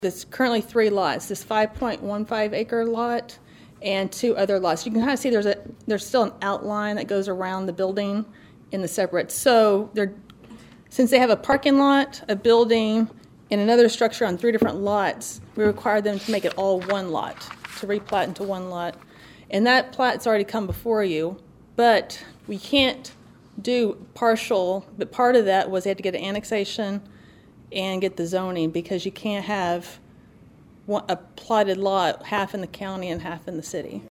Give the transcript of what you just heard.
There's currently 3 lots, this 5.15 acre lot and 2 other lots. You can kind of see there's still an outline that goes around the building in the separate. So since they have a parking lot, a building, and another structure on 3 different lots, we require them to make it all one lot, to replat into one lot. And that plat's already come before you, but we can't do partial, but part of that was they had to get an annexation and get the zoning, because you can't have a plotted lot half in the county and half in the city.